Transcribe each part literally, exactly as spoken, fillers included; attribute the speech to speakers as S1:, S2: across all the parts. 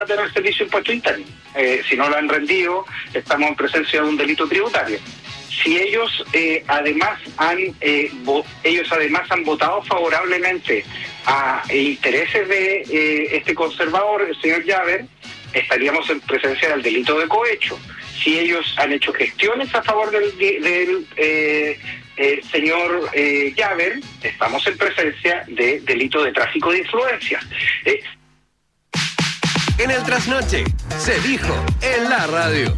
S1: tener servicio de impuesto interno. Eh, si no lo han rendido, estamos en presencia de un delito tributario. Si ellos eh, además han eh, vo- ellos además han votado favorablemente a intereses de eh, este conservador, el señor Llaver, estaríamos en presencia del delito de cohecho. Si ellos han hecho gestiones a favor del, del eh, eh, señor eh, Llaver, estamos en presencia de delito de tráfico de influencias. Eh,
S2: En el trasnoche, se dijo en la radio.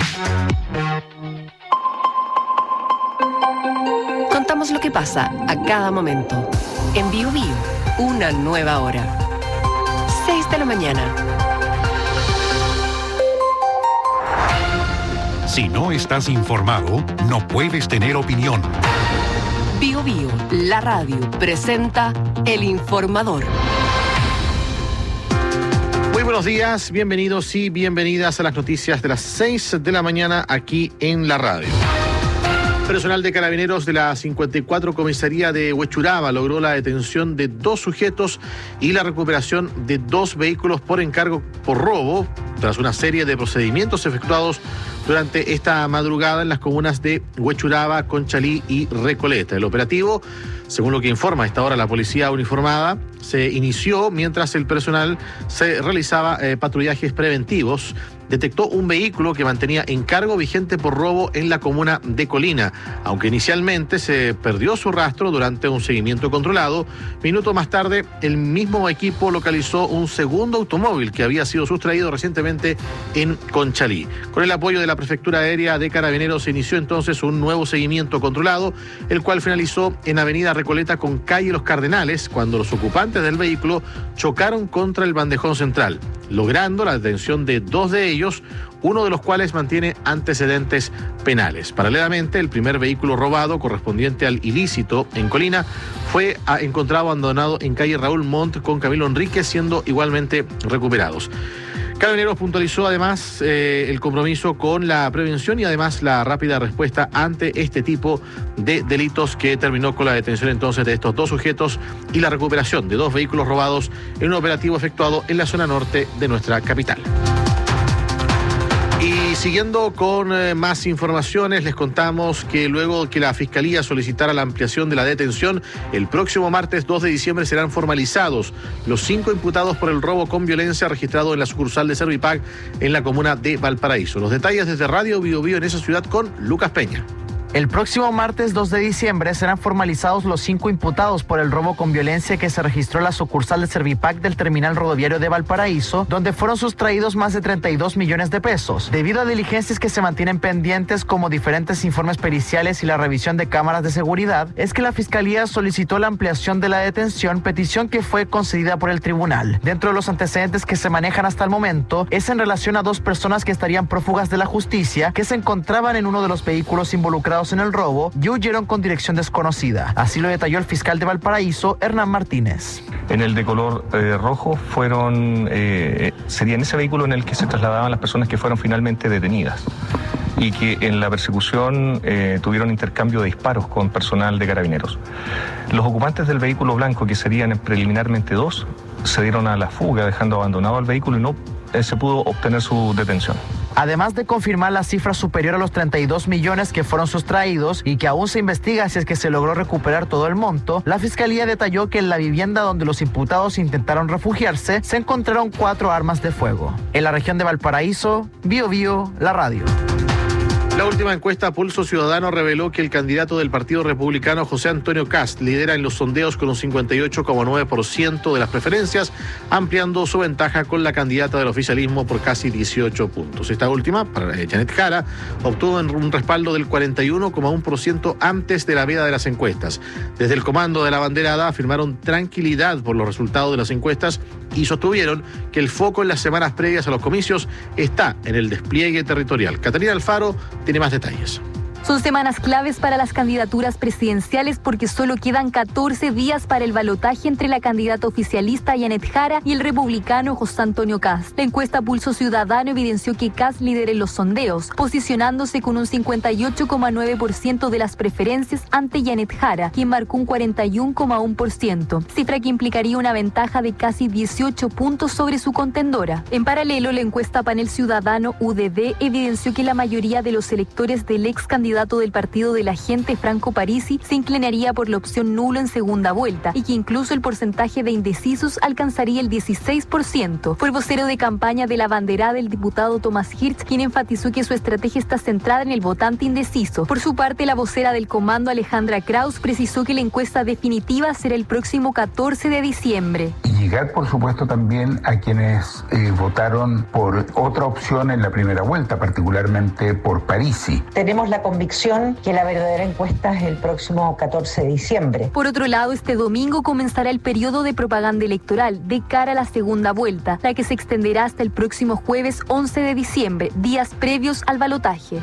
S3: Contamos lo que pasa a cada momento. En Bio Bio, una nueva hora. seis de la mañana.
S4: Si no estás informado, no puedes tener opinión.
S3: Bio Bio, la radio, presenta El Informador.
S5: Muy buenos días, bienvenidos y bienvenidas a las noticias de las seis de la mañana aquí en la radio. Personal de Carabineros de la cincuenta y cuatro Comisaría de Huechuraba logró la detención de dos sujetos y la recuperación de dos vehículos por encargo por robo, tras una serie de procedimientos efectuados durante esta madrugada en las comunas de Huechuraba, Conchalí y Recoleta. El operativo, según lo que informa a esta hora la policía uniformada, se inició mientras el personal se realizaba eh, patrullajes preventivos. Detectó un vehículo que mantenía encargo vigente por robo en la comuna de Colina, aunque inicialmente se perdió su rastro durante un seguimiento controlado. Minutos más tarde, el mismo equipo localizó un segundo automóvil que había sido sustraído recientemente en Conchalí. Con el apoyo de la Prefectura Aérea de Carabineros se inició entonces un nuevo seguimiento controlado, el cual finalizó en Avenida Recoleta con calle Los Cardenales, cuando los ocupantes del vehículo chocaron contra el bandejón central, logrando la detención de dos de ellos, uno de los cuales mantiene antecedentes penales. Paralelamente, el primer vehículo robado, correspondiente al ilícito en Colina, fue encontrado abandonado en calle Raúl Montt con Camilo Enríquez, siendo igualmente recuperados. Carabineros puntualizó además eh, el compromiso con la prevención y además la rápida respuesta ante este tipo de delitos, que terminó con la detención entonces de estos dos sujetos y la recuperación de dos vehículos robados en un operativo efectuado en la zona norte de nuestra capital. Y siguiendo con eh, más informaciones, les contamos que luego que la Fiscalía solicitara la ampliación de la detención, el próximo martes dos de diciembre serán formalizados los cinco imputados por el robo con violencia registrado en la sucursal de Servipac en la comuna de Valparaíso. Los detalles desde Radio Bio Bio en esa ciudad con Lucas Peña.
S6: El próximo martes dos de diciembre serán formalizados los cinco imputados por el robo con violencia que se registró en la sucursal de Servipac del terminal rodoviario de Valparaíso, donde fueron sustraídos más de treinta y dos millones de pesos. Debido a diligencias que se mantienen pendientes, como diferentes informes periciales y la revisión de cámaras de seguridad, es que la Fiscalía solicitó la ampliación de la detención, petición que fue concedida por el tribunal. Dentro de los antecedentes que se manejan hasta el momento, es en relación a dos personas que estarían prófugas de la justicia, que se encontraban en uno de los vehículos involucrados en el robo y huyeron con dirección desconocida. Así lo detalló el fiscal de Valparaíso, Hernán Martínez.
S7: En el de color eh, rojo fueron eh, sería en ese vehículo en el que se trasladaban las personas que fueron finalmente detenidas y que en la persecución eh, tuvieron intercambio de disparos con personal de Carabineros. Los ocupantes del vehículo blanco, que serían preliminarmente dos, se dieron a la fuga dejando abandonado el vehículo y no eh, se pudo obtener su detención.
S6: Además de confirmar la cifra superior a los treinta y dos millones que fueron sustraídos y que aún se investiga si es que se logró recuperar todo el monto, la Fiscalía detalló que en la vivienda donde los imputados intentaron refugiarse se encontraron cuatro armas de fuego. En la región de Valparaíso, Bio Bio, la radio.
S5: La última encuesta Pulso Ciudadano reveló que el candidato del Partido Republicano, José Antonio Kast, lidera en los sondeos con un cincuenta y ocho coma nueve por ciento de las preferencias, ampliando su ventaja con la candidata del oficialismo por casi dieciocho puntos. Esta última, para Janet Jara, obtuvo un respaldo del cuarenta y uno coma uno por ciento antes de la veda de las encuestas. Desde el comando de la banderada afirmaron tranquilidad por los resultados de las encuestas y sostuvieron que el foco en las semanas previas a los comicios está en el despliegue territorial. Catalina Alfaro tiene más detalles.
S8: Son semanas claves para las candidaturas presidenciales porque solo quedan catorce días para el balotaje entre la candidata oficialista Janet Jara y el republicano José Antonio Kast. La encuesta Pulso Ciudadano evidenció que Kast lidera en los sondeos, posicionándose con un cincuenta y ocho coma nueve por ciento de las preferencias ante Janet Jara, quien marcó un cuarenta y uno coma uno por ciento, cifra que implicaría una ventaja de casi dieciocho puntos sobre su contendora. En paralelo, la encuesta Panel Ciudadano U D D evidenció que la mayoría de los electores del ex candidato del partido de la gente Franco Parisi se inclinaría por la opción nulo en segunda vuelta y que incluso el porcentaje de indecisos alcanzaría el dieciséis por ciento. Fue el vocero de campaña de la banderada el diputado Tomás Hirsch quien enfatizó que su estrategia está centrada en el votante indeciso. Por su parte, la vocera del comando Alejandra Kraus precisó que la encuesta definitiva será el próximo catorce de diciembre.
S9: Y llegar, por supuesto, también a quienes eh, votaron por otra opción en la primera vuelta, particularmente por Parisi.
S10: Tenemos la convicción que la verdadera encuesta es el próximo catorce de diciembre.
S8: Por otro lado, este domingo comenzará el periodo de propaganda electoral de cara a la segunda vuelta, la que se extenderá hasta el próximo jueves once de diciembre, días previos al balotaje.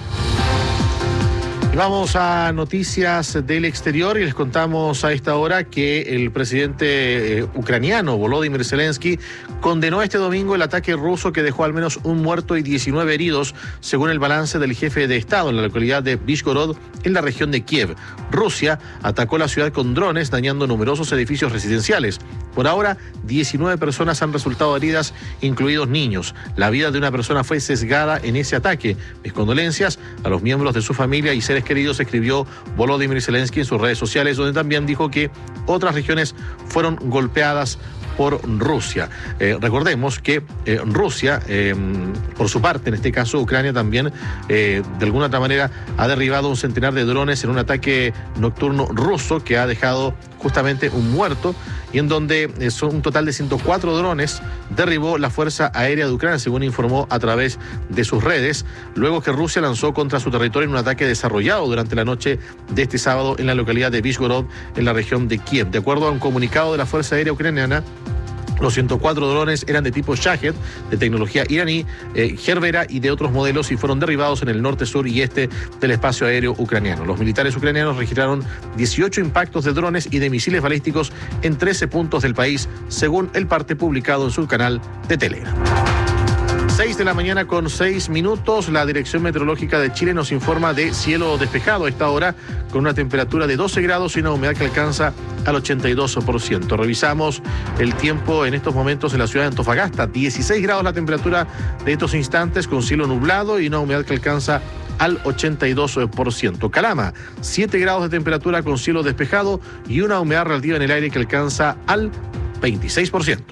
S5: Vamos a noticias del exterior y les contamos a esta hora que el presidente eh, ucraniano Volodymyr Zelensky condenó este domingo el ataque ruso que dejó al menos un muerto y diecinueve heridos, según el balance del jefe de Estado en la localidad de Vizhgorod, en la región de Kiev. Rusia atacó la ciudad con drones, dañando numerosos edificios residenciales. Por ahora, diecinueve personas han resultado heridas, incluidos niños. La vida de una persona fue sesgada en ese ataque. Mis condolencias a los miembros de su familia y seres queridos, escribió Volodymyr Zelensky en sus redes sociales, donde también dijo que otras regiones fueron golpeadas por Rusia. Eh, recordemos que eh, Rusia, eh, por su parte, en este caso Ucrania también, eh, de alguna otra manera, ha derribado un centenar de drones en un ataque nocturno ruso que ha dejado justamente un muerto y en donde eh, son un total de ciento cuatro drones derribó la Fuerza Aérea de Ucrania, según informó a través de sus redes, luego que Rusia lanzó contra su territorio en un ataque desarrollado durante la noche de este sábado en la localidad de Vizhgorod, en la región de Kiev. De acuerdo a un comunicado de la Fuerza Aérea Ucraniana, los ciento cuatro drones eran de tipo Shahed, de tecnología iraní, eh, Gerbera y de otros modelos y fueron derribados en el norte, sur y este del espacio aéreo ucraniano. Los militares ucranianos registraron dieciocho impactos de drones y de misiles balísticos en trece puntos del país, según el parte publicado en su canal de Telegram. seis de la mañana con seis minutos. La Dirección Meteorológica de Chile nos informa de cielo despejado a esta hora, con una temperatura de doce grados y una humedad que alcanza al ochenta y dos por ciento. Revisamos el tiempo en estos momentos en la ciudad de Antofagasta. dieciséis grados la temperatura de estos instantes, con cielo nublado y una humedad que alcanza al ochenta y dos por ciento. Calama, siete grados de temperatura con cielo despejado y una humedad relativa en el aire que alcanza al veintiséis por ciento.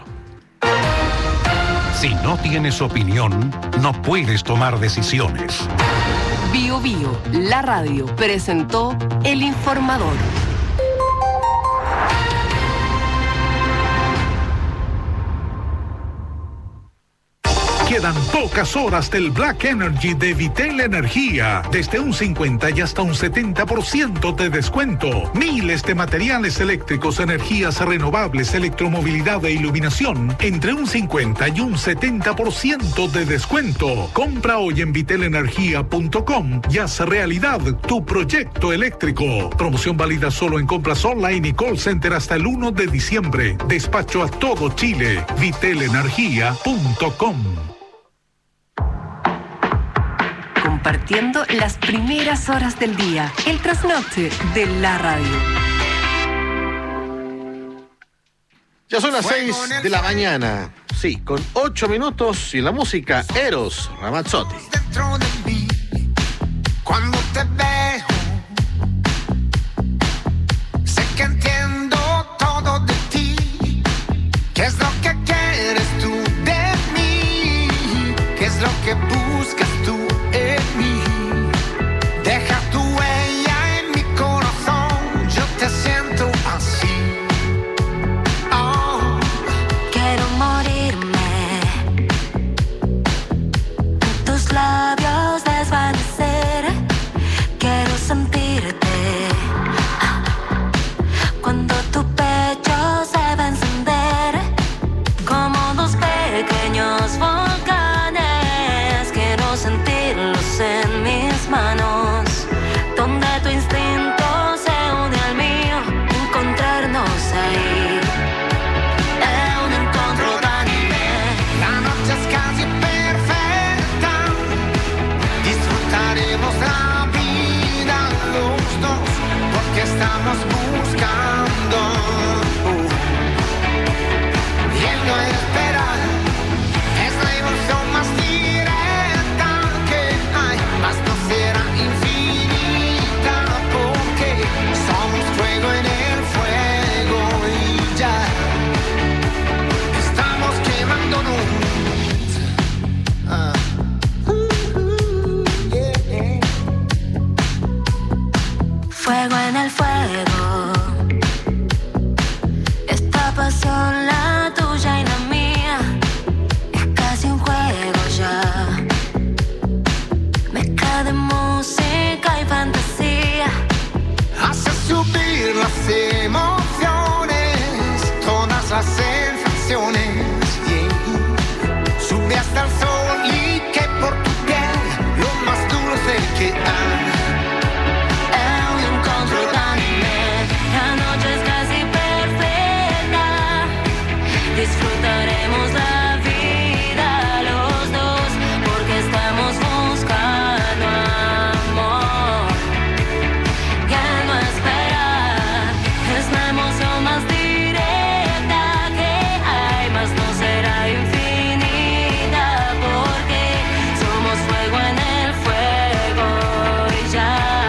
S4: Si no tienes opinión, no puedes tomar decisiones.
S3: Bio Bio, la radio, presentó El Informador.
S11: Quedan pocas horas del Black Energy de Vitel Energía. Desde un cincuenta y hasta un setenta por ciento de descuento. Miles de materiales eléctricos, energías renovables, electromovilidad e iluminación. Entre un cincuenta y un setenta por ciento de descuento. Compra hoy en vitel energía punto com y haz realidad tu proyecto eléctrico. Promoción válida solo en compras online y call center hasta el uno de diciembre. Despacho a todo Chile. vitel energía punto com.
S3: Compartiendo las primeras horas del día. El trasnoche de la radio.
S5: Ya son las seis de la mañana. Sí, con ocho minutos y la música Eros Ramazzotti.
S12: Dentro de mí, cuando te veo, sé que entiendo todo de ti. ¿Qué es lo que quieres tú de mí? ¿Qué es lo que buscas tú en mí? Deja tu huella en mi corazón, yo te siento así. Oh.
S13: Quiero morirme, en tus labios desvanecer. Quiero sentirte cuando tu pecho se va a encender como dos pequeños volcanes. Quiero sentirlos en mis manos
S12: hasta el sol y que por tu piel lo más dulce que hay.
S13: Eu encontro d'anime, la noche es casi perfecta. Disfrutaremos la vida los dos, porque estamos buscando amor. Ya no esperar, es la emoción más directa que hay, mas no será infinita, porque somos fuego en el fuego y ya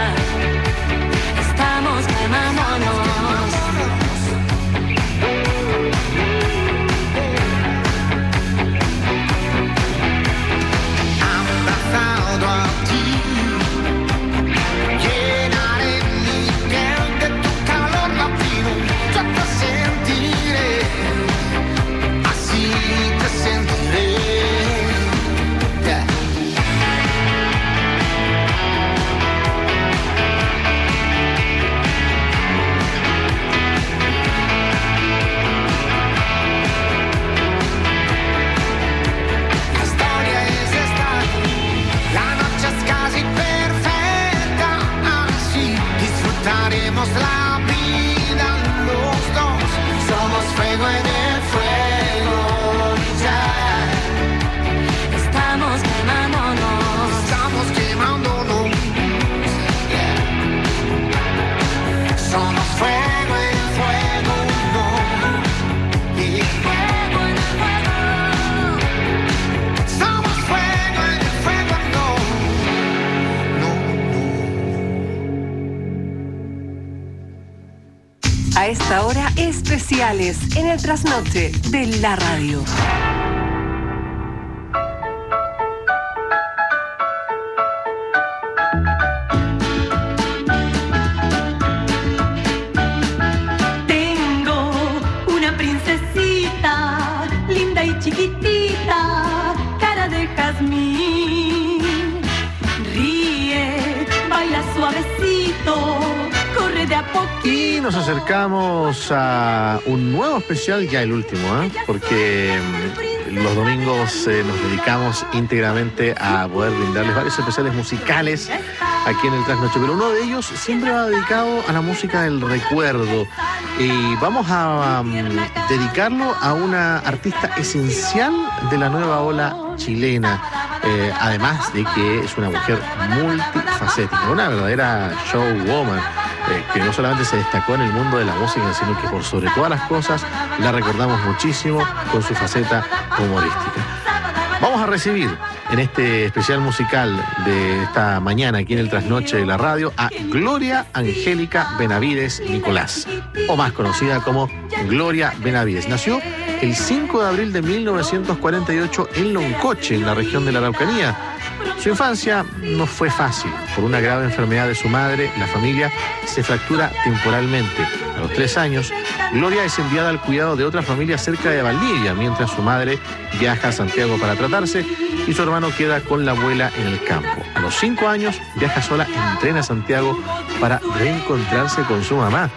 S13: estamos quemándonos.
S12: Abrazado a ti, llenaré mi piel de tu calor latino. Yo te sentiré, así te sentiré. Yeah. La historia es esta, la noche es casi perfecta, así disfrutaremos la vida los dos. Somos fuego en el fuego y ya
S13: Estamos quemándonos.
S12: estamos quemándonos. Yeah. Somos fuego en el fuego, no. Yeah.
S13: Fuego en el fuego.
S12: Somos fuego en el fuego, no.
S3: A esta hora, especiales en el trasnoche de la radio.
S14: Tengo una princesita, linda y chiquitita, cara de jazmín. Ríe, baila suavecito, corre de a poquito.
S5: Y nos acercamos a un nuevo especial, ya el último, ¿eh? Porque mm, los domingos eh, nos dedicamos íntegramente a poder brindarles varios especiales musicales aquí en el Trasnoche, pero uno de ellos siempre va dedicado a la música del recuerdo y vamos a um, dedicarlo a una artista esencial de la nueva ola chilena, eh, además de que es una mujer multifacética, una verdadera showwoman. Eh, que no solamente se destacó en el mundo de la música, sino que por sobre todas las cosas la recordamos muchísimo con su faceta humorística. Vamos a recibir en este especial musical de esta mañana aquí en el Trasnoche de la radio a Gloria Angélica Benavides Nicolás, o más conocida como Gloria Benavides. Nació el cinco de abril de mil novecientos cuarenta y ocho en Loncoche, en la región de la Araucanía. Su infancia no fue fácil. Por una grave enfermedad de su madre, la familia se fractura temporalmente. A los tres años, Gloria es enviada al cuidado de otra familia cerca de Valdivia, mientras su madre viaja a Santiago para tratarse y su hermano queda con la abuela en el campo. A los cinco años, viaja sola en tren a Santiago para reencontrarse con su mamá.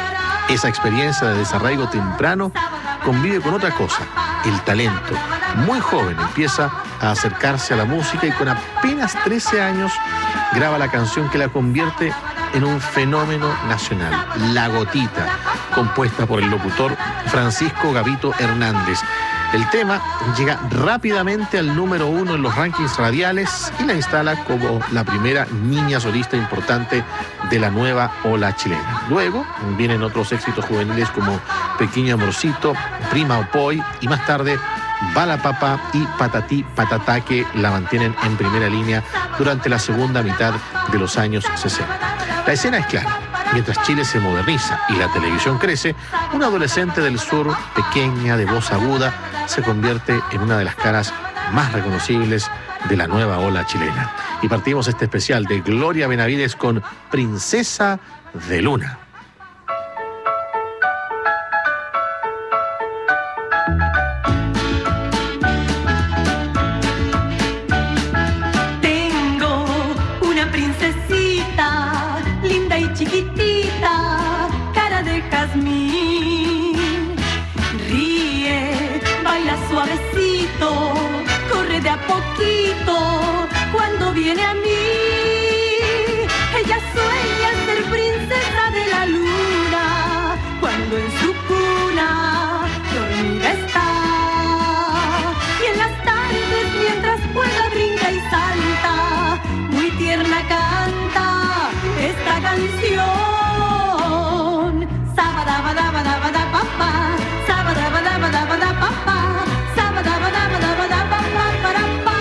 S5: Esa experiencia de desarraigo temprano convive con otra cosa, el talento. Muy joven empieza a acercarse a la música y con apenas trece años graba la canción que la convierte en un fenómeno nacional, La Gotita, compuesta por el locutor Francisco Gavito Hernández. El tema llega rápidamente al número uno en los rankings radiales y la instala como la primera niña solista importante de la nueva ola chilena. Luego vienen otros éxitos juveniles como Pequeño Amorcito, Prima Opoy y más tarde Bala Papa y Patatí Patatá, que la mantienen en primera línea durante la segunda mitad de los años sesenta. La escena es clara. Mientras Chile se moderniza y la televisión crece, una adolescente del sur, pequeña, de voz aguda, se convierte en una de las caras más reconocibles de la nueva ola chilena. Y partimos este especial de Gloria Benavides con Princesa de Luna.
S14: Tengo una princesita, linda y chiquitita, cara de jazmín. Ríe, baila suavecito, corre de a poquito cuando viene a mí. Ella sueña ser princesa de la luna cuando en su cuna dormida está. Y en las tardes mientras juega, brinca y salta, muy tierna canta esta canción. Sabadabadabadabadapapá, sabadabadabadabadapapá, sabadabadabadabadapaparapá,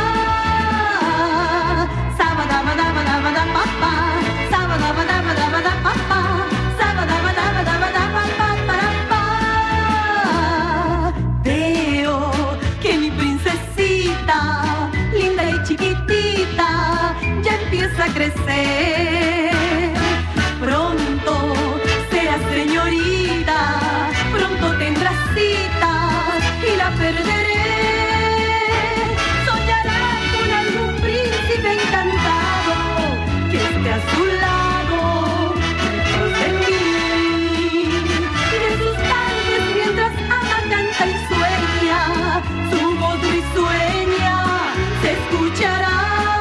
S14: sabadabadabadabadapapá, sabadabadabadabadapapá, sabadabadabadabadapaparapá. Veo que mi princesita, linda y chiquitita, ya empieza a crecer. Pronto serás señorita, pronto tendrás citas y la perderé. Soñará con algún príncipe encantado que esté a su lado, lejos de mí. Y de sus tardes mientras ama, canta y sueña, su voz risueña se escuchará.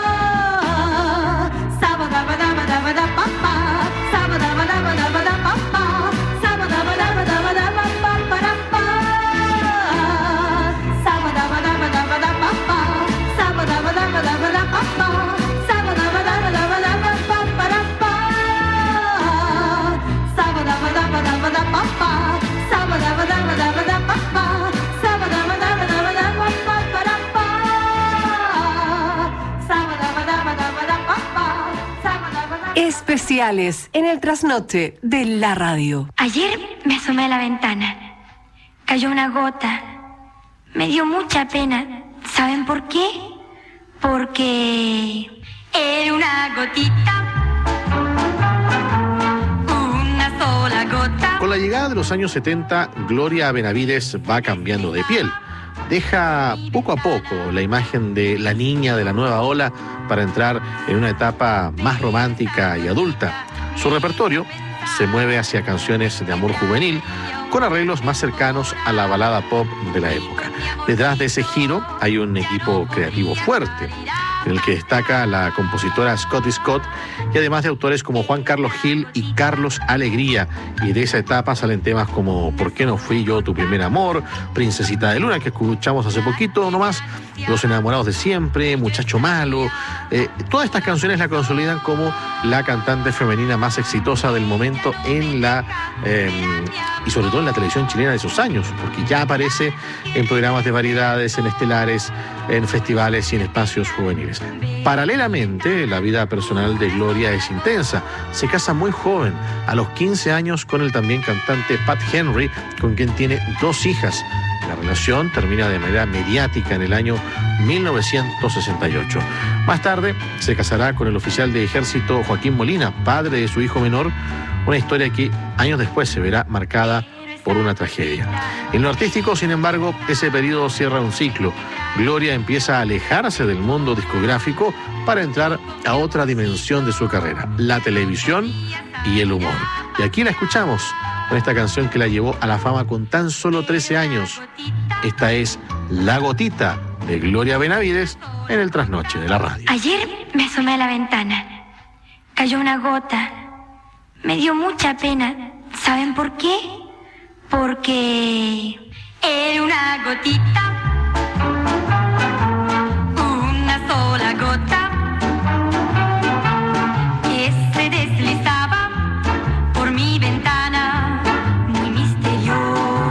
S14: Sabadabadabadabadapapá, sabadabadabadabadapapá, sabadabadabadabadapaparapá, sabadabadabadabadapapá, sabadabadabadabadapapá, sabadabadabadabadapaparapá, sabadabadabadabadapapá, sabadabadabadabadapapá, sabadabadabadabadapaparapá, sabadabadabadabadapapá.
S3: Especiales en el trasnoche de la radio.
S13: Ayer me asomé a la ventana. Cayó una gota. Me dio mucha pena. ¿Saben por qué? Porque era una gotita. Una sola gota.
S5: Con la llegada de los años setenta, Gloria Benavides va cambiando de piel. Deja poco a poco la imagen de la niña de la nueva ola para entrar en una etapa más romántica y adulta. Su repertorio se mueve hacia canciones de amor juvenil con arreglos más cercanos a la balada pop de la época. Detrás de ese giro hay un equipo creativo fuerte, en el que destaca la compositora Scotty Scott y además de autores como Juan Carlos Gil y Carlos Alegría. Y de esa etapa salen temas como ¿Por qué no fui yo tu primer amor?, Princesita de Luna, que escuchamos hace poquito nomás, Los enamorados de siempre, Muchacho malo. Eh, todas estas canciones la consolidan como la cantante femenina más exitosa del momento en la eh, y sobre todo en la televisión chilena de esos años, porque ya aparece en programas de variedades, en estelares, en festivales y en espacios juveniles. Paralelamente, la vida personal de Gloria es intensa. Se casa muy joven, a los quince años, con el también cantante Pat Henry, con quien tiene dos hijas. La relación termina de manera mediática en el año mil novecientos sesenta y ocho. Más tarde se casará con el oficial de ejército Joaquín Molina, padre de su hijo menor, una historia que años después se verá marcada por una tragedia. En lo artístico, sin embargo, ese periodo cierra un ciclo. Gloria empieza a alejarse del mundo discográfico para entrar a otra dimensión de su carrera, la televisión y el humor. Y aquí la escuchamos con esta canción que la llevó a la fama con tan solo trece años. Esta es La Gotita de Gloria Benavides en el trasnoche de la radio.
S13: Ayer me asomé a la ventana. Cayó una gota. Me dio mucha pena. ¿Saben por qué? Porque era una gotita. Una sola gota que se deslizaba por mi ventana, muy misteriosa.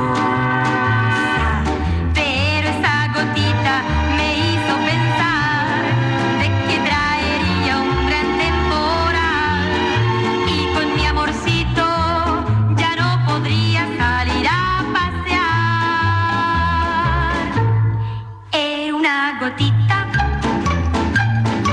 S13: Pero esa gotita me hizo pensar de que traería un gran temporal y con mi amorcito ya no podría salir a pasear. Era una gotita.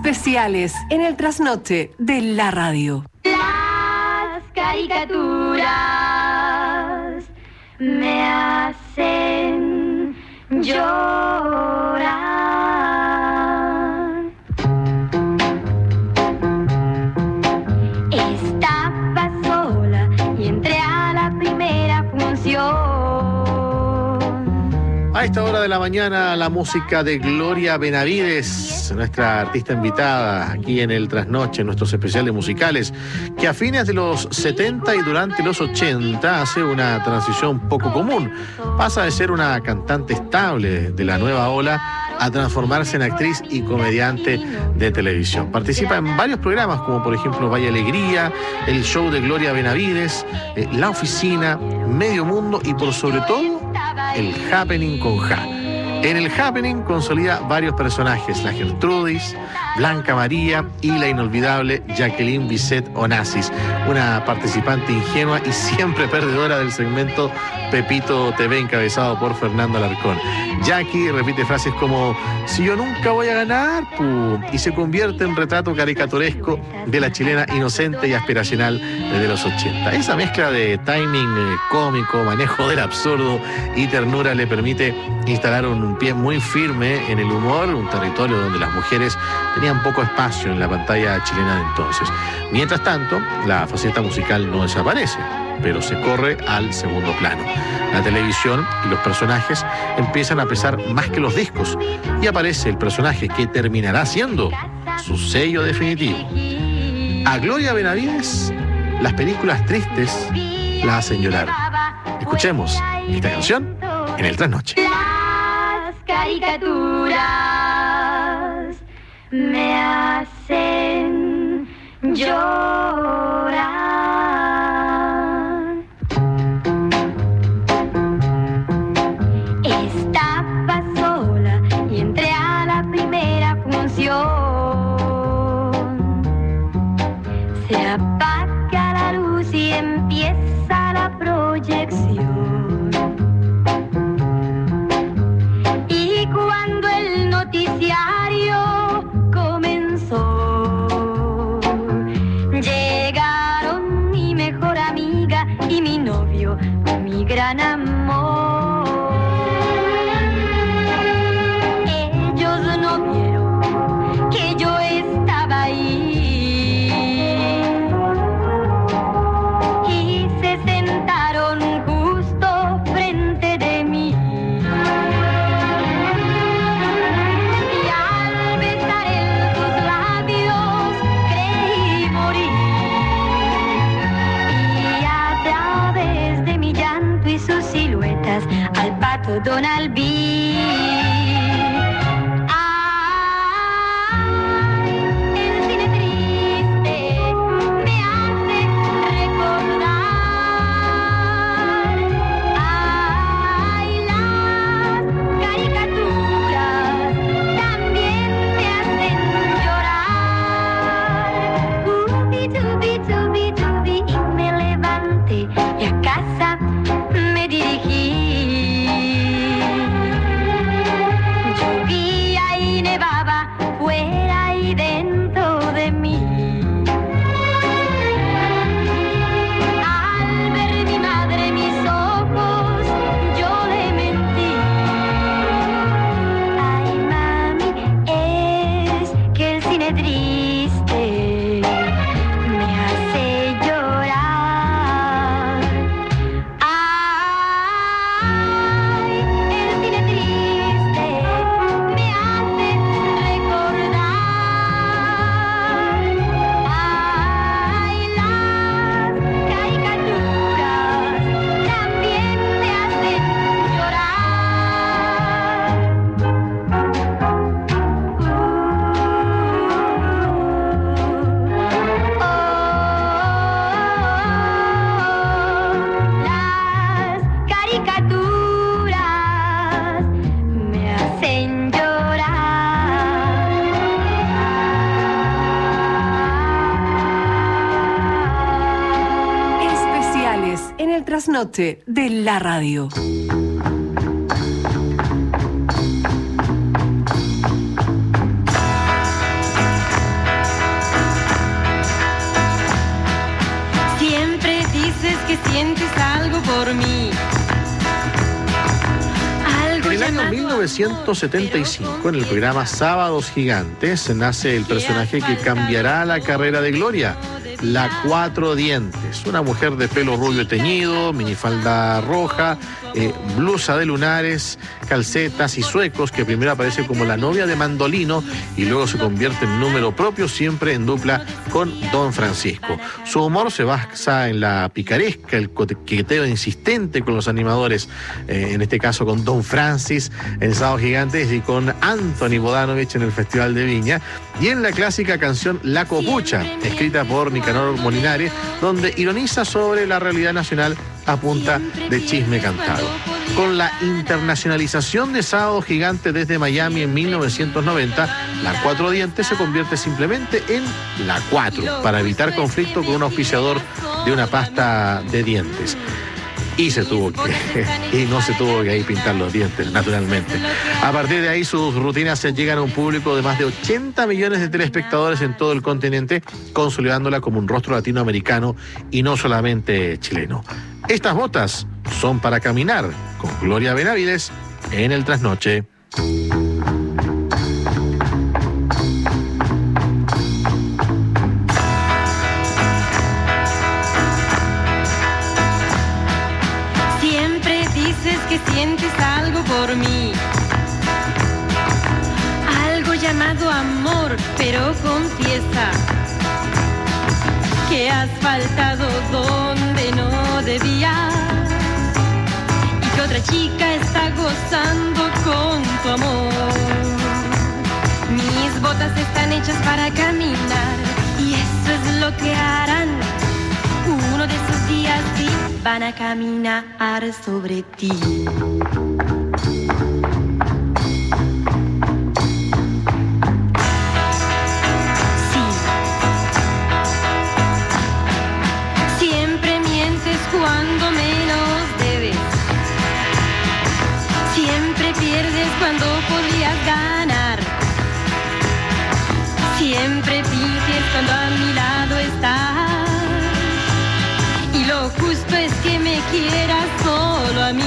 S3: Especiales en el trasnoche de la radio.
S13: Las caricaturas me hacen llorar. Estaba sola y entré a la primera función.
S5: A esta hora de la mañana, la música de Gloria Benavides, nuestra artista invitada aquí en el Trasnoche, en nuestros especiales musicales, que a fines de los setenta y durante los ochenta hace una transición poco común. Pasa de ser una cantante estable de la nueva ola a transformarse en actriz y comediante de televisión. Participa en varios programas, como por ejemplo Vaya Alegría, el show de Gloria Benavides, eh, La Oficina, Medio Mundo y por sobre todo, el Happening con Ja. En el Happening consolida varios personajes, la Gertrudis, Blanca María y la inolvidable Jacqueline Bisset Onassis, una participante ingenua y siempre perdedora del segmento Pepito T V, encabezado por Fernando Alarcón. Jackie repite frases como "si yo nunca voy a ganar", pu", y se convierte en retrato caricaturesco de la chilena inocente y aspiracional desde los ochenta. Esa mezcla de timing eh, cómico, manejo del absurdo y ternura le permite instalar un pie muy firme en el humor, un territorio donde las mujeres tenían poco espacio en la pantalla chilena de entonces. Mientras tanto, la faceta musical no desaparece, pero se corre al segundo plano. La televisión y los personajes empiezan a pesar más que los discos y aparece el personaje que terminará siendo su sello definitivo. A Gloria Benavides, las películas tristes la hacen llorar. Escuchemos esta canción en el Trasnoche.
S13: Las caricaturas me hacen llorar. Estaba sola y entré a la primera función. Se apaga la luz y empieza la proyección. Y cuando el noticiario comenzó, llegaron mi mejor amiga y mi novio, mi gran amor. Ellos no vieron que yo estaba ahí y se sentaron justo frente de mí. Y al besar en sus labios creí morir. Y a través de mi llanto y sus siluetas al pato Donald vi.
S3: Trasnoche de la radio.
S5: mil novecientos setenta y cinco, en el programa Sábados Gigantes, nace el personaje que cambiará la carrera de Gloria, la Cuatro Dientes, una mujer de pelo rubio teñido, minifalda roja, eh, blusa de lunares, calcetas y suecos, que primero aparece como la novia de Mandolino y luego se convierte en número propio, siempre en dupla con Don Francisco. Su humor se basa en la picaresca, el coqueteo insistente con los animadores, eh, en este caso con Don Francis en Sábados Gigantes y con Anthony Bodanovich en el Festival de Viña, y en la clásica canción La Copucha, escrita por Nicanor Molinari, donde ironiza sobre la realidad nacional a punta de chisme cantado. Con la internacionalización de Sábados Gigantes desde Miami en mil novecientos noventa, la Cuatro Dientes se convierte simplemente en La Cuatro, para evitar conflicto con un auspiciador de una pasta de dientes. Y se tuvo que, y no se tuvo que ahí pintar los dientes, naturalmente. A partir de ahí sus rutinas se llegan a un público de más de ochenta millones de telespectadores en todo el continente, consolidándola como un rostro latinoamericano y no solamente chileno. Estas botas son para caminar, con Gloria Benavides en el Trasnoche.
S13: Que sientes algo por mí, algo llamado amor, pero confiesa que has faltado donde no debías y que otra chica está gozando con tu amor. Mis botas están hechas para caminar y eso es lo que harán. Uno de esos días sí van a caminar sobre ti. Sí. Siempre mientes cuando menos debes. Siempre pierdes cuando podrías ganar. Siempre finges cuando a mi lado estás. Lo justo es que me quieras solo a mí.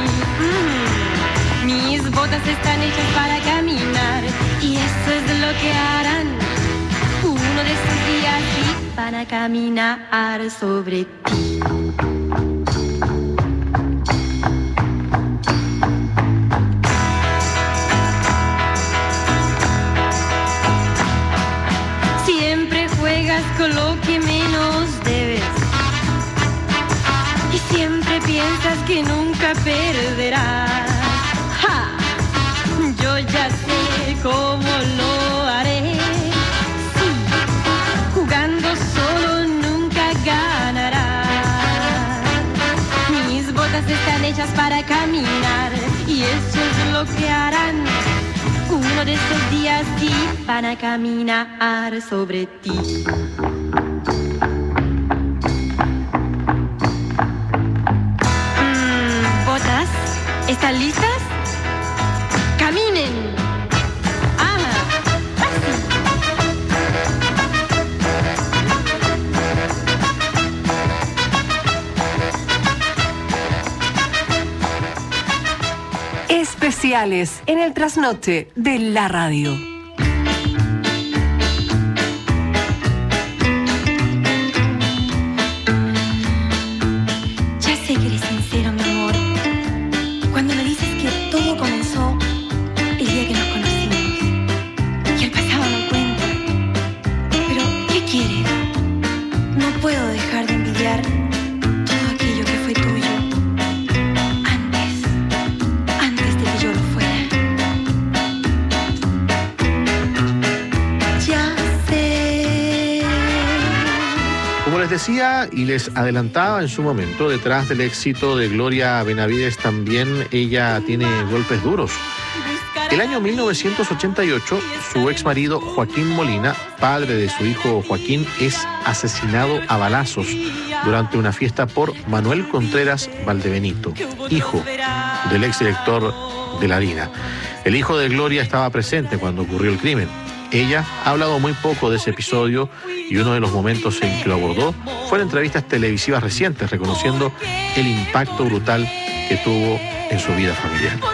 S13: Mm. Mis botas están hechas para caminar y eso es lo que harán. Uno de esos días sí van a caminar sobre ti. Siempre juegas con lo que menos debes. Y siempre piensas que nunca perderás. ¡Ja! Yo ya sé cómo lo haré. Sí, jugando solo nunca ganarás. Mis botas están hechas para caminar y eso es lo que harán. Uno de estos días sí van a caminar sobre ti. ¿Están listas? ¡Caminen! ¡Ah!
S3: Especiales en el Trasnoche de la radio.
S13: Ya sé que eres sincero, mi amor. Cuando me dices que todo comenzó el día que nos conocimos y el pasado no cuenta. Pero, ¿qué quieres? No puedo dejar de envidiar todo aquello que fue tuyo antes, antes de que yo lo fuera. Ya sé.
S5: Como les decía y les adelantaba en su momento, detrás del éxito de Gloria Benavides también ella tiene golpes duros. El año mil novecientos ochenta y ocho, su ex marido Joaquín Molina, padre de su hijo Joaquín, es asesinado a balazos durante una fiesta por Manuel Contreras Valdebenito, hijo del exdirector de la DINA. El hijo de Gloria estaba presente cuando ocurrió el crimen. Ella ha hablado muy poco de ese episodio y uno de los momentos en que lo abordó fue en entrevistas televisivas recientes, reconociendo el impacto brutal que tuvo en su vida familiar.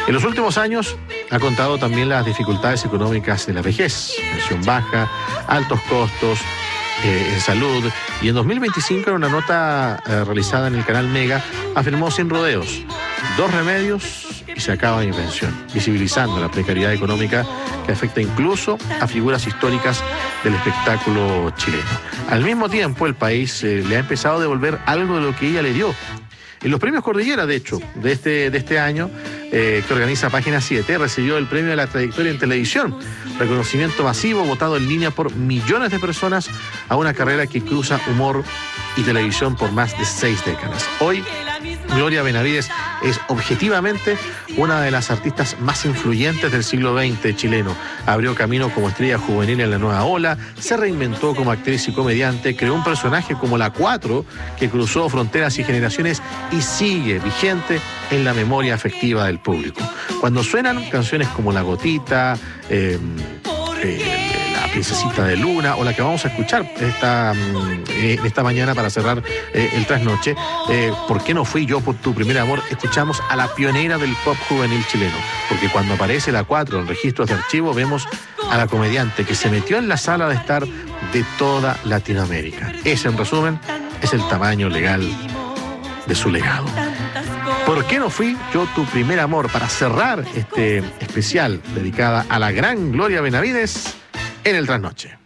S5: En los últimos años ha contado también las dificultades económicas de la vejez, pensión baja, altos costos eh, en salud, y en dos mil veinticinco, en una nota eh, realizada en el canal Mega, afirmó sin rodeos: dos remedios y se acaba mi pensión, visibilizando la precariedad económica que afecta incluso a figuras históricas del espectáculo chileno. Al mismo tiempo, el país eh, le ha empezado a devolver algo de lo que ella le dio. En los premios Cordillera, de hecho, de este, de este año, eh, que organiza Página siete, recibió el premio de la trayectoria en televisión, reconocimiento masivo votado en línea por millones de personas a una carrera que cruza humor y televisión por más de seis décadas. Hoy, Gloria Benavides es objetivamente una de las artistas más influyentes del siglo veinte chileno. Abrió camino como estrella juvenil en la nueva ola, se reinventó como actriz y comediante, creó un personaje como la Cuatro que cruzó fronteras y generaciones y sigue vigente en la memoria afectiva del público. Cuando suenan canciones como La Gotita, eh, eh, La Princesita de Luna, o la que vamos a escuchar esta, eh, esta mañana para cerrar eh, el trasnoche, eh, ¿Por qué no fui yo por tu primer amor? Escuchamos a la pionera del pop juvenil chileno, porque cuando aparece la Cuatro en registros de archivo, vemos a la comediante que se metió en la sala de estar de toda Latinoamérica. Ese, en resumen, es el tamaño legal de su legado. ¿Por qué no fui yo tu primer amor? Para cerrar este especial dedicada a la gran Gloria Benavides en el trasnoche.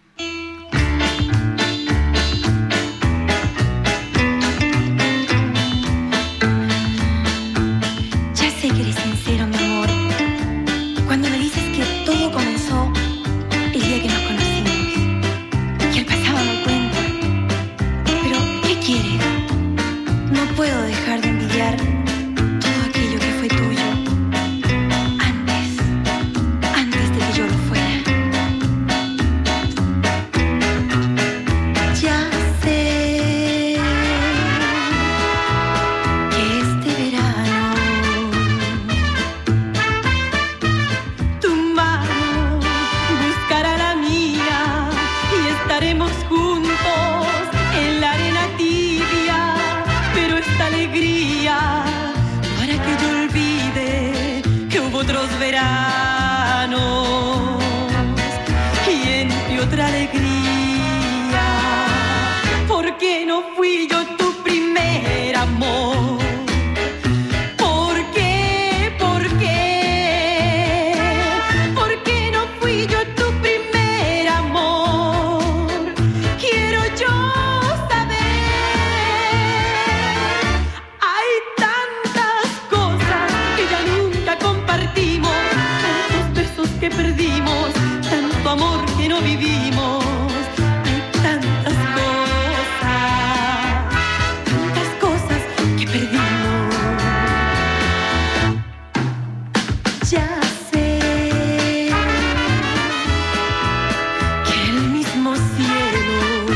S15: Ya sé que eres sincero, mi amor, cuando me dices que todo comenzó el día que nos conocimos, que el pasado no cuenta. Pero, ¿qué quieres? No puedo dejar de envidiar todo aquello que fue tuyo antes, antes de que yo lo fuera. Ya sé que este verano tu mano buscará la mía y estaremos juntos en la arena tibia. Pero esta alegría no hará que yo olvide que hubo otros veranos y entre otra alegría. ¿Por qué no fui yo tu primer amor? ¿Por qué? ¿Por qué? ¿Por qué no fui yo tu primer amor? Quiero yo saber. Hay tantas cosas que ya nunca compartimos, tantos besos que perdimos, tanto amor que no vivimos. Hay tantas cosas, tantas cosas que perdimos. Ya sé que el mismo cielo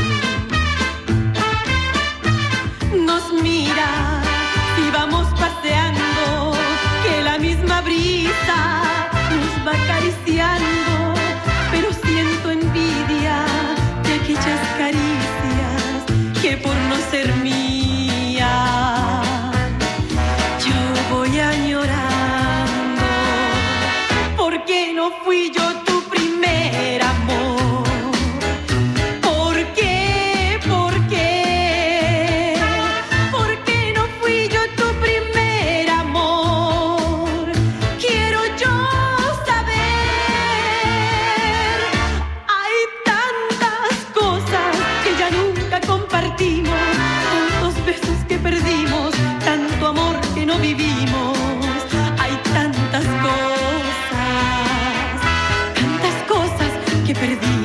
S15: nos mira y vamos paseando, que la misma brisa nos va acariciando, pero siento envidia de aquellas caricias que por no ser mía yo voy añorando. ¿Por qué no fui yo tu primer amor? ¿Por qué? ¿Por qué? ¿Por qué no fui yo tu primer amor? Quiero yo saber. Hay tantas cosas que ya nunca compartimos, tantos besos que perdimos, tanto amor que no vivimos. Hay tantas cosas, tantas cosas que perdimos.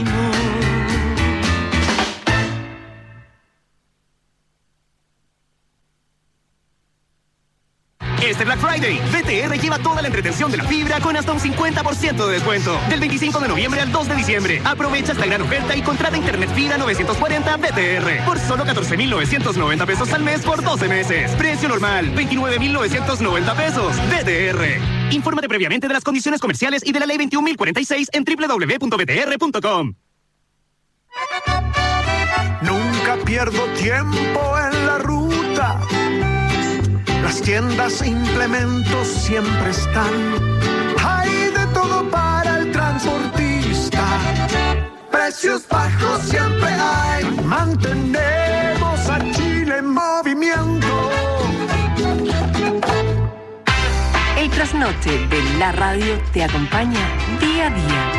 S16: Este Black Friday, B T R lleva toda la entretención de la fibra con hasta un cincuenta por ciento de descuento. Del veinticinco de noviembre al dos de diciembre. Aprovecha esta gran oferta y contrata internet fibra novecientos cuarenta B T R por solo catorce mil novecientos noventa pesos al mes por doce meses. Precio normal, veintinueve mil novecientos noventa pesos. B T R. Infórmate previamente de las condiciones comerciales y de la ley veintiún mil cuarenta y seis en doble u doble u doble u punto b t r punto com.
S17: Nunca pierdo tiempo en la ruta. las tiendas implementos siempre están. Hay de todo para el transportista. Precios bajos siempre hay. Mantenemos a Chile en movimiento.
S3: El trasnoche de la radio te acompaña día a día.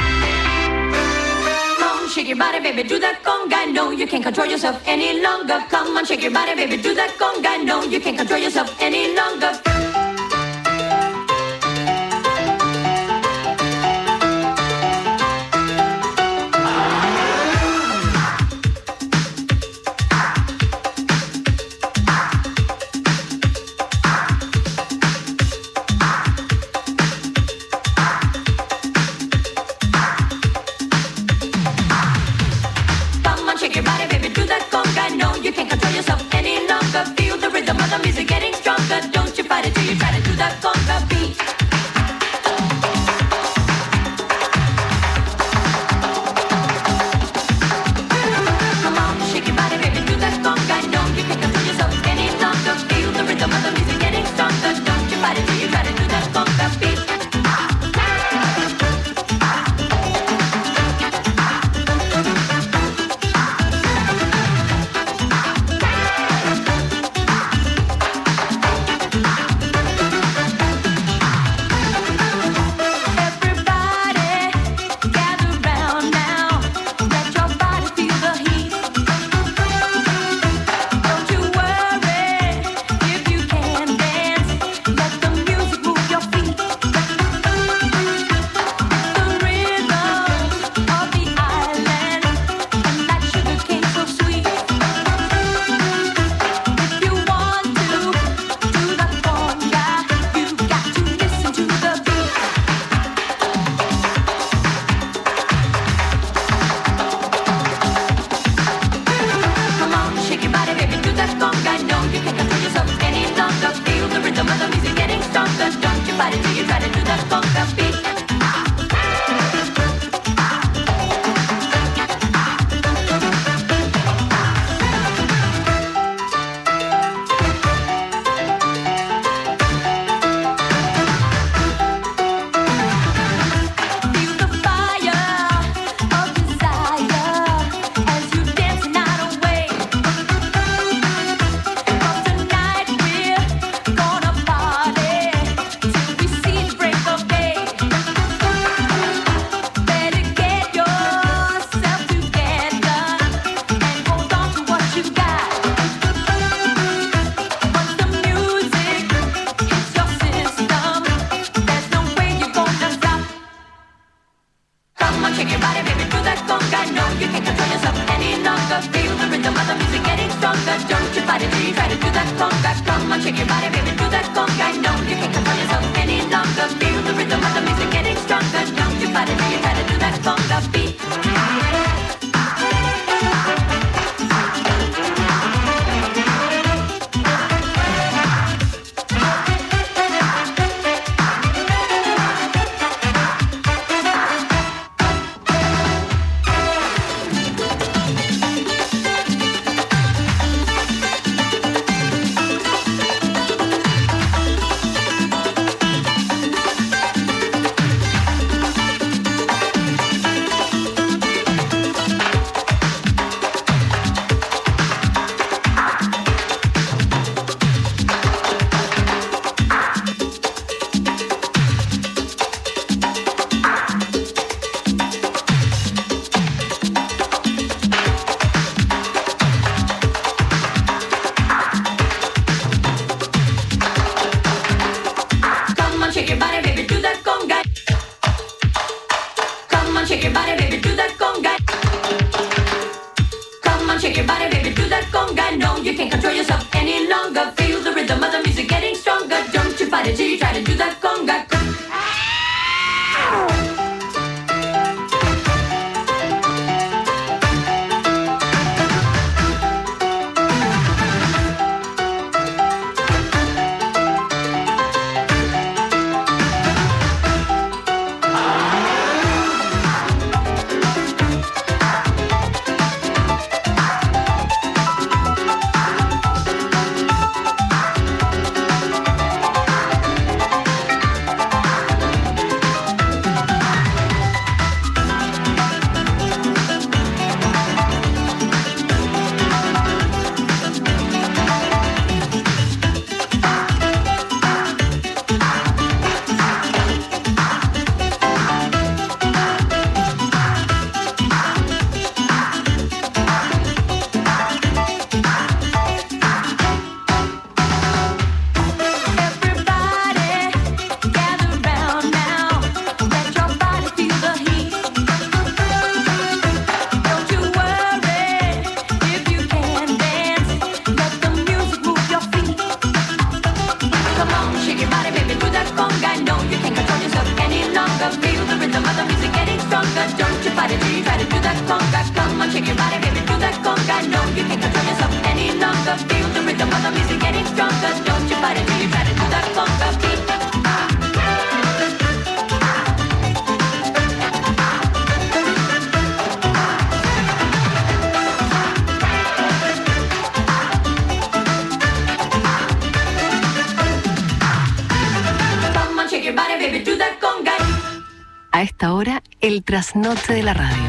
S14: Shake your body, baby, do that conga. No, you can't control yourself any longer. Come on, shake your body, baby, do that conga. No, you can't control yourself any longer.
S13: till you try to do that conga. Come on, shake your body, baby, do that conga. No, you can't control yourself any longer. Feel the rhythm of the music getting stronger. Don't you fight it till you try to do that conga beat.
S3: A esta hora, el trasnoche de la radio.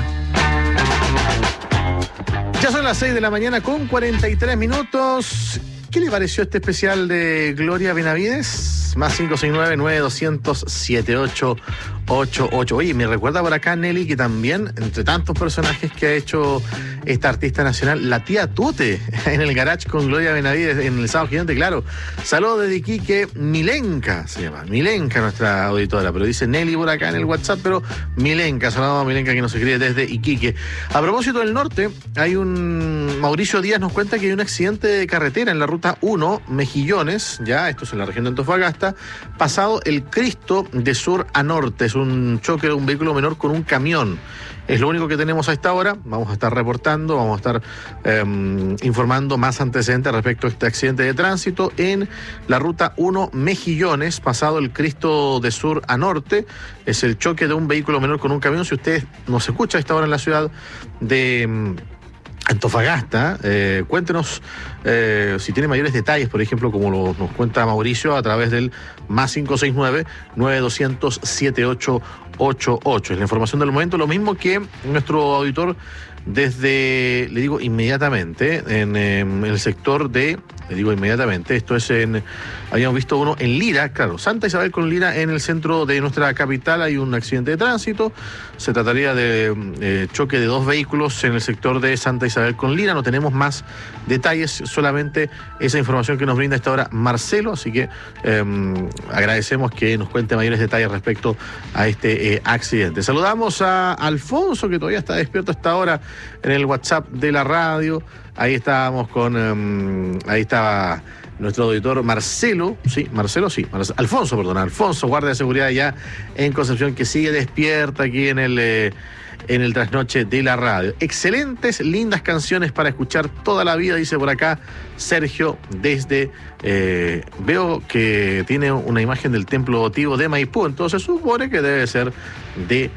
S5: Ya son las seis de la mañana con cuarenta y tres minutos. ¿Qué le pareció este especial de Gloria Benavides? Más cinco seis nueve, nueve dos cero cero, siete ocho ocho ocho. Oye, me recuerda por acá Nelly que también, entre tantos personajes que ha hecho esta artista nacional, la tía Tute, en el garage con Gloria Benavides, en el Sábado Gigante, claro. Saludos desde Iquique, Milenka se llama, Milenka nuestra auditora, pero dice Nelly por acá en el WhatsApp, pero Milenka, saludos a Milenka que nos escribe desde Iquique. A propósito del norte, hay un... Mauricio Díaz nos cuenta que hay un accidente de carretera en la ruta uno, Mejillones, ya, esto es en la región de Antofagasta, pasado el Cristo de sur a norte. Es un choque de un vehículo menor con un camión. Es lo único que tenemos a esta hora. Vamos a estar reportando, vamos a estar eh, informando más antecedentes respecto a este accidente de tránsito en la ruta uno Mejillones, pasado el Cristo de sur a norte. Es el choque de un vehículo menor con un camión. Si usted nos escucha a esta hora en la ciudad de Antofagasta, eh, cuéntenos eh, si tiene mayores detalles, por ejemplo, como lo, nos cuenta Mauricio a través del más cinco seis nueve, nueve dos cero cero, siete ocho ocho ocho. Es la información del momento, lo mismo que nuestro auditor desde, le digo inmediatamente, en, en el sector de, le digo inmediatamente, esto es en, habíamos visto uno en Lira, claro, Santa Isabel con Lira, en el centro de nuestra capital hay un accidente de tránsito. Se trataría de eh, choque de dos vehículos en el sector de Santa Isabel con Lira. No tenemos más detalles, solamente esa información que nos brinda a esta hora Marcelo, así que eh, agradecemos que nos cuente mayores detalles respecto a este eh, accidente. Saludamos a Alfonso, que todavía está despierto a esta hora en el WhatsApp de la radio. Ahí estábamos con, um, ahí estaba nuestro auditor Marcelo, sí, Marcelo, sí, Marcelo, Alfonso, perdón, Alfonso, guardia de seguridad ya en Concepción, que sigue despierta aquí en el, eh, en el trasnoche de la radio. Excelentes, lindas canciones para escuchar toda la vida, dice por acá Sergio desde, eh, veo que tiene una imagen del templo votivo de Maipú, entonces supone que debe ser de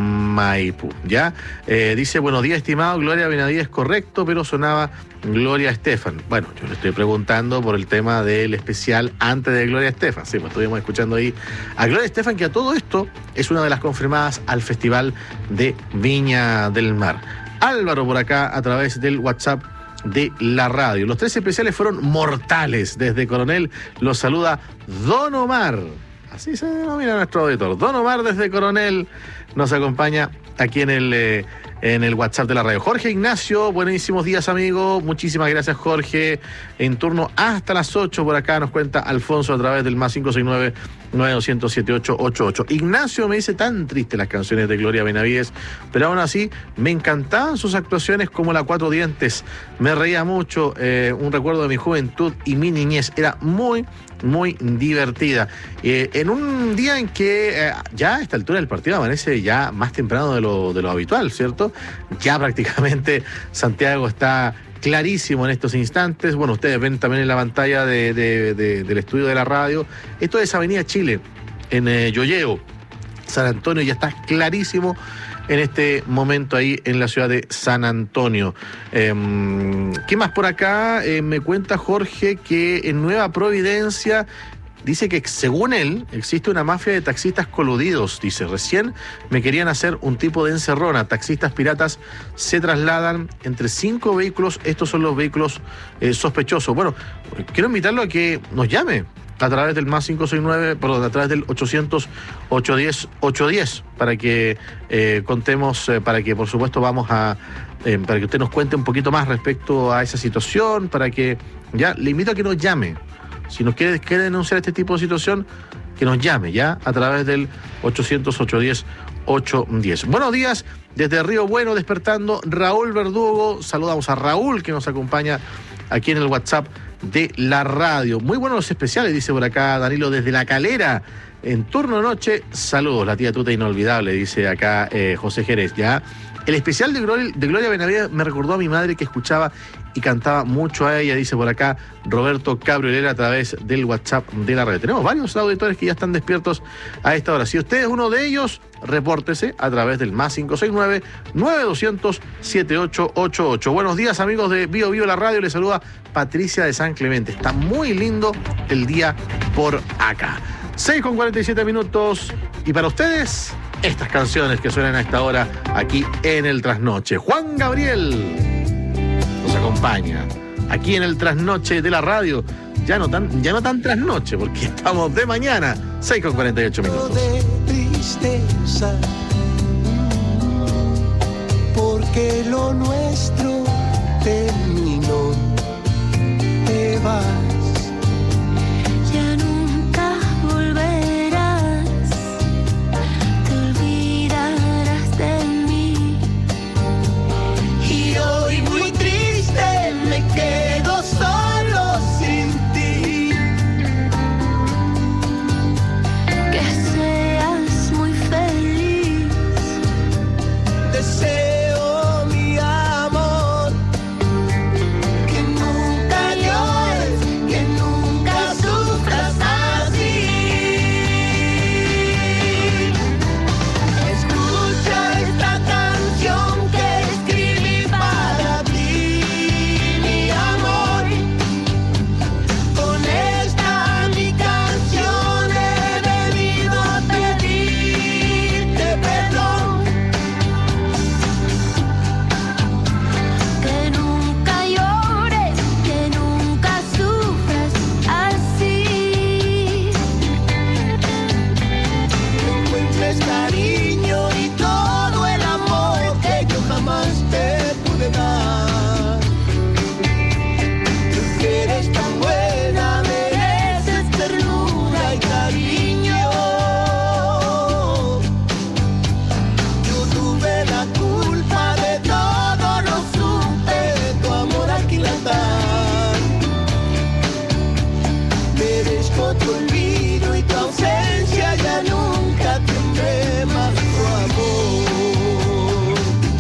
S5: Maipú, ¿ya? Eh, dice, buenos días, estimado, Gloria Benavides, correcto, pero sonaba Gloria Estefan. Bueno, yo le estoy preguntando por el tema del especial antes de Gloria Estefan. Sí, pues estuvimos escuchando ahí a Gloria Estefan, que a todo esto es una de las confirmadas al Festival de Viña del Mar. Álvaro por acá a través del WhatsApp de la radio. Los tres especiales fueron mortales. Desde Coronel los saluda Don Omar. Así se denomina nuestro auditor. Don Omar desde Coronel nos acompaña aquí en el, eh, en el WhatsApp de la radio. Jorge Ignacio, buenísimos días, amigo. Muchísimas gracias, Jorge. En turno hasta las ocho por acá nos cuenta Alfonso a través del más cinco seis nueve, nueve dos cero cero, siete ocho ocho ocho. Ignacio me dice, tan triste las canciones de Gloria Benavides, pero aún así me encantaban sus actuaciones como La Cuatro Dientes. Me reía mucho, eh, un recuerdo de mi juventud y mi niñez. Era muy, muy divertida. Eh, en un día en que eh, ya a esta altura del partido amanece ya más temprano de lo, de lo habitual, ¿cierto? Ya prácticamente Santiago está clarísimo en estos instantes. Bueno, ustedes ven también en la pantalla de, de, de, del estudio de la radio. Esto es Avenida Chile, en eh, Yoyeo, San Antonio, ya está clarísimo en este momento ahí en la ciudad de San Antonio. Eh, ¿Qué más por acá? Eh, me cuenta Jorge que en Nueva Providencia dice que según él existe una mafia de taxistas coludidos. Dice, recién me querían hacer un tipo de encerrona. Taxistas piratas se trasladan entre cinco vehículos. Estos son los vehículos eh, sospechosos. Bueno, quiero invitarlo a que nos llame a través del más cinco seis nueve, perdón, a través del ochocientos, ochocientos diez, ochocientos diez, para que eh, contemos, eh, para que por supuesto vamos a, eh, para que usted nos cuente un poquito más respecto a esa situación, para que, ya, le invito a que nos llame. Si nos quiere, quiere denunciar este tipo de situación, que nos llame, ya, a través del ochocientos, ochocientos diez, ochocientos diez. Buenos días, desde Río Bueno, despertando Raúl Verdugo. Saludamos a Raúl, que nos acompaña aquí en el WhatsApp de la radio. Muy buenos los especiales, dice por acá Danilo desde La Calera. En turno noche, saludos, la tía Tuta inolvidable, dice acá eh, José Jerez, ya. El especial de Gloria, de Gloria Benavides me recordó a mi madre que escuchaba y cantaba mucho a ella, dice por acá Roberto Cabriolera a través del WhatsApp de la red. Tenemos varios auditores que ya están despiertos a esta hora. Si usted es uno de ellos, repórtese a través del más cinco seis nueve, nueve dos cero cero, siete ocho ocho ocho. Buenos días, amigos de Bio Bio la Radio. Les saluda Patricia de San Clemente. Está muy lindo el día por acá. seis con cuarenta y siete minutos. Y para ustedes, estas canciones que suenan a esta hora aquí en el Trasnoche. Juan Gabriel nos acompaña aquí en el Trasnoche de la Radio. Ya no tan, ya no tan trasnoche, porque estamos de mañana. seis con cuarenta y ocho minutos.
S17: De tristeza, porque lo nuestro terminó. Te vas.
S14: Ya nunca volverás, te olvidarás de mí.
S17: Y hoy muy triste me quedo solo sin ti.
S14: Que seas muy feliz.
S17: Deseo, mi amor, que nunca llores, que nunca sufras así. Escucha esta canción que escribí para ti, mi amor. Con esta mi canción he venido a pedirte perdón.
S14: Que nunca llores, que nunca sufras así.
S17: Encuentres cariño y todo el amor que yo jamás te pude dar. Tú que eres tan buena, mereces ternura y cariño. Yo tuve la culpa de todo, no supe tu amor aquilatar. Merezco tu olvido y tu ausencia, ya nunca tendré más tu amor.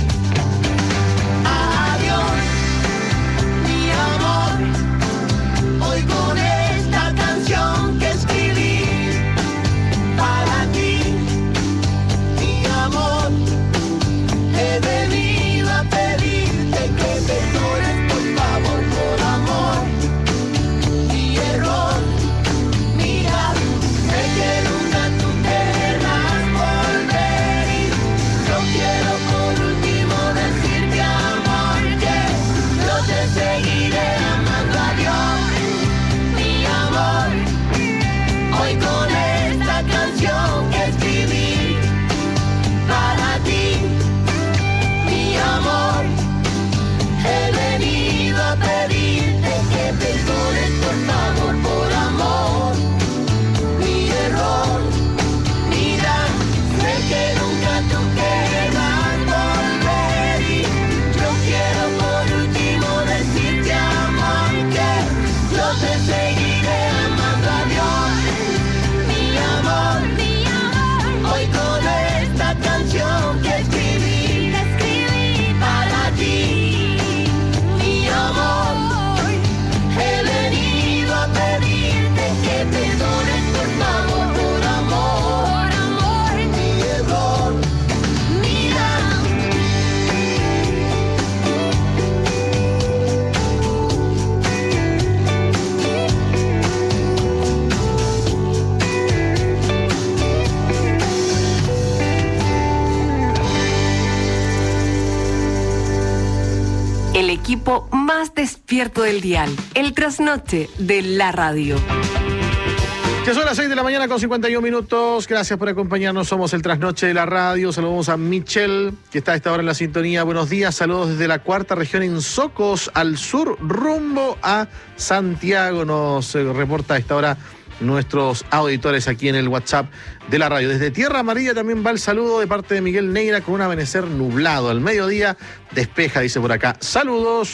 S17: Adiós, mi amor, hoy con esta canción que escribí para ti, mi amor, he venido a pedirte que perdones, por favor, por amor, mi error. Mira, sé que nunca tú querrás volver y yo quiero por último decirte, amor, que yo te seguiré amando. Adiós, mi amor, hoy con esta canción que escribí para ti, mi amor, he venido a pedirte que perdones, por favor, por amor, mi error. Mira, sé que nunca tú querrás volver y yo quiero por último decirte, amor, que yo te seguiré amando. Adiós, mi amor, mi amor, hoy con esta canción que escribí, para ti, mi amor, he venido a pedirte que perdones, por favor, por amor, por amor, mi error. Mira,
S3: El equipo más despierto del dial. El Trasnoche de la Radio.
S5: Ya son las seis de la mañana con cincuenta y un minutos. Gracias por acompañarnos. Somos el Trasnoche de la Radio. Saludamos a Michelle, que está a esta hora en la sintonía. Buenos días. Saludos desde la cuarta región en Socos, al sur, rumbo a Santiago. Nos eh, reporta a esta hora nuestros auditores aquí en el WhatsApp de la radio. Desde Tierra Amarilla también va el saludo de parte de Miguel Neira con un amanecer nublado. Al mediodía despeja, dice por acá. Saludos.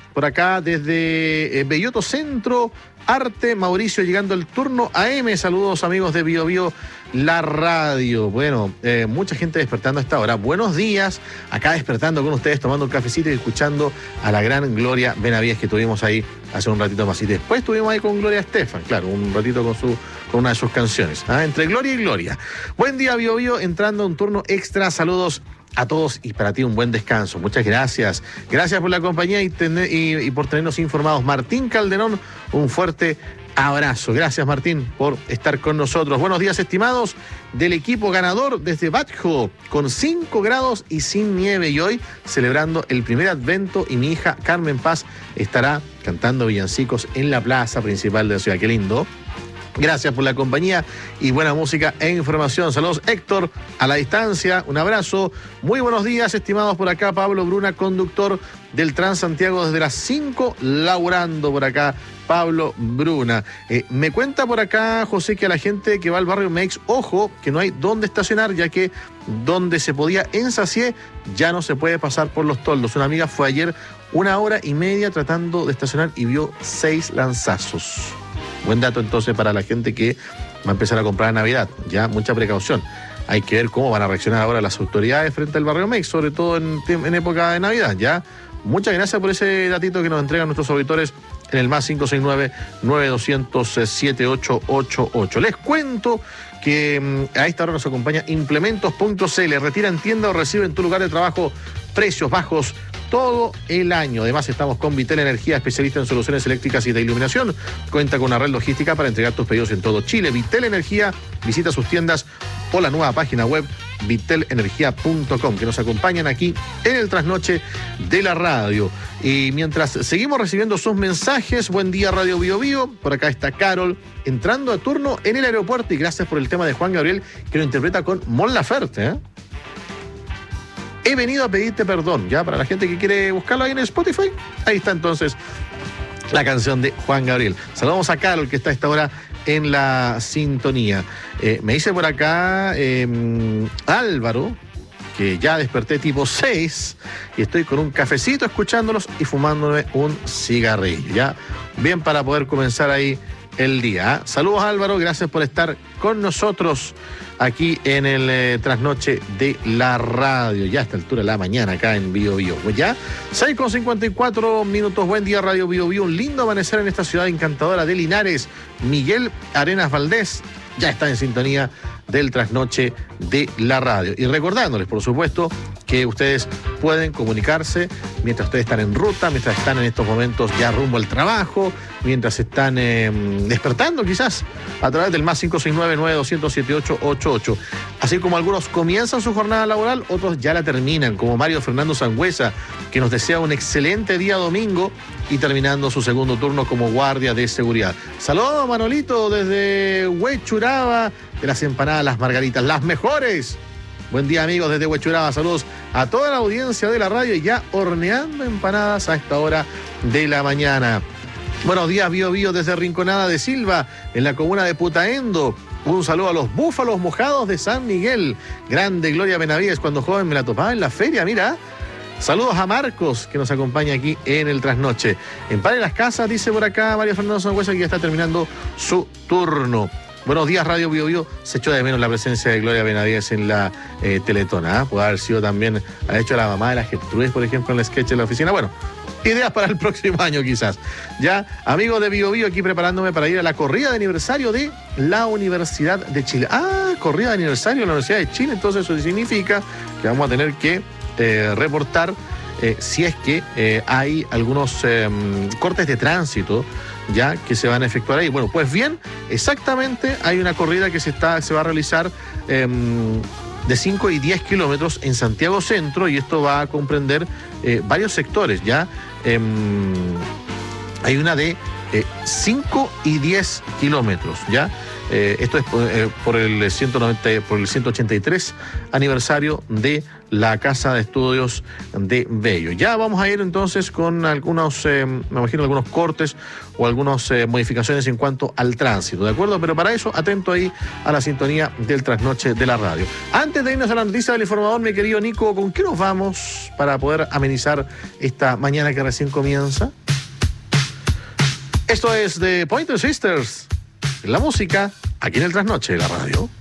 S5: por acá desde eh, Belloto Centro, Arte, Mauricio llegando el turno A M. Saludos amigos de Bio Bio, la radio. Bueno, eh, mucha gente despertando a esta hora. Buenos días, acá despertando con ustedes, tomando un cafecito y escuchando a la gran Gloria Benavides que tuvimos ahí hace un ratito más. Y después estuvimos ahí con Gloria Estefan, claro, un ratito con su con una de sus canciones. ¿Ah? Entre Gloria y Gloria. Buen día, Bio Bio, entrando a un turno extra. Saludos a todos y para ti un buen descanso. Muchas gracias. Gracias por la compañía y, tener, y, y por tenernos informados. Martín Calderón, un fuerte abrazo. Gracias, Martín, por estar con nosotros. Buenos días, estimados del equipo ganador desde Batjo, con cinco grados y sin nieve. Y hoy celebrando el primer advento y mi hija Carmen Paz estará cantando villancicos en la plaza principal de la ciudad. Qué lindo. Gracias por la compañía y buena música e información. Saludos, Héctor, a la distancia. Un abrazo. Muy buenos días, estimados. Por acá, Pablo Bruna, conductor del Transantiago desde las cinco, laburando por acá. Pablo Bruna. Eh, me cuenta por acá, José, que a la gente que va al barrio Meix, ojo, que no hay dónde estacionar, ya que donde se podía en Sacié, ya no se puede pasar por los toldos. Una amiga fue ayer una hora y media tratando de estacionar y vio seis lanzazos. Buen dato entonces para la gente que va a empezar a comprar a Navidad. Ya, mucha precaución. Hay que ver cómo van a reaccionar ahora las autoridades frente al barrio Mex, sobre todo en, en época de Navidad. Ya, muchas gracias por ese datito que nos entregan nuestros auditores en el más cinco seis nueve, nueve dos cero cero, siete ocho ocho ocho. Les cuento que a esta hora nos acompaña Implementos punto c l. Retira en tienda o recibe en tu lugar de trabajo precios bajos todo el año. Además, estamos con Vitel Energía, especialista en soluciones eléctricas y de iluminación. Cuenta con una red logística para entregar tus pedidos en todo Chile. Vitel Energía, visita sus tiendas o la nueva página web vitel energía punto com, que nos acompañan aquí en el trasnoche de la radio. Y mientras seguimos recibiendo sus mensajes, buen día Radio Bio Bio, por acá está Carol, entrando a turno en el aeropuerto, y gracias por el tema de Juan Gabriel, que lo interpreta con Mon Laferte, ¿eh? He venido a pedirte perdón, ya, para la gente que quiere buscarlo ahí en Spotify, ahí está entonces la canción de Juan Gabriel. Saludamos a Carol, que está a esta hora en la sintonía. Eh, me dice por acá eh, Álvaro, que ya desperté tipo seis y estoy con un cafecito escuchándolos y fumándome un cigarrillo, ya, bien para poder comenzar ahí el día. ¿eh? Saludos, Álvaro, gracias por estar con nosotros aquí en el eh, trasnoche de la radio, ya a esta altura de la mañana acá en Bio Bio. Pues ya, seis con cincuenta y cuatro minutos, buen día Radio Bio Bio, un lindo amanecer en esta ciudad encantadora de Linares. Miguel Arenas Valdés ya está en sintonía del trasnoche de la radio. Y recordándoles, por supuesto, que ustedes pueden comunicarse mientras ustedes están en ruta, mientras están en estos momentos ya rumbo al trabajo, mientras están eh, despertando quizás, a través del más cinco seis nueve, nueve dos cero cero, siete ocho ocho ocho. Así como algunos comienzan su jornada laboral, otros ya la terminan, como Mario Fernando Sangüesa, que nos desea un excelente día domingo y terminando su segundo turno como guardia de seguridad. Saludos, Manolito, desde Huechuraba, de las empanadas Las Margaritas, las mejores. Buen día, amigos, desde Huechuraba. Saludos a toda la audiencia de la radio y ya horneando empanadas a esta hora de la mañana. Buenos días, Bio Bio, desde Rinconada de Silva, en la comuna de Putaendo. Un saludo a los búfalos mojados de San Miguel. Grande Gloria Benavides, cuando joven me la topaba en la feria, mira. Saludos a Marcos, que nos acompaña aquí en el trasnoche. Empare las casas, dice por acá María Fernanda Sangüesa, que ya está terminando su turno. Buenos días, Radio Bio Bio. Se echó de menos la presencia de Gloria Benavides en la eh, Teletona. ¿eh? Puede haber sido también, ha hecho la mamá de la Gertrudes, por ejemplo, en el sketch de la oficina. Bueno, ideas para el próximo año quizás. Ya, amigos de Bio Bio, aquí preparándome para ir a la corrida de aniversario de la Universidad de Chile. Ah, corrida de aniversario de la Universidad de Chile. Entonces eso significa que vamos a tener que eh, reportar eh, si es que eh, hay algunos eh, cortes de tránsito ya que se van a efectuar ahí. Bueno, pues bien, exactamente hay una corrida que se está se va a realizar eh, de cinco y diez kilómetros en Santiago Centro, y esto va a comprender eh, varios sectores, ya. Eh, hay una de eh, cinco y diez kilómetros, ya. Eh, esto es eh, por el ciento noventa, por el ciento ochenta y tres aniversario de la Casa de Estudios de Bello. Ya vamos a ir entonces con algunos, eh, me imagino, algunos cortes o algunas eh, modificaciones en cuanto al tránsito, ¿de acuerdo? Pero para eso, atento ahí a la sintonía del trasnoche de la radio. Antes de irnos a la noticia del informador, mi querido Nico, ¿con qué nos vamos para poder amenizar esta mañana que recién comienza? Esto es de Pointer Sisters. La música aquí en el Trasnoche de la radio.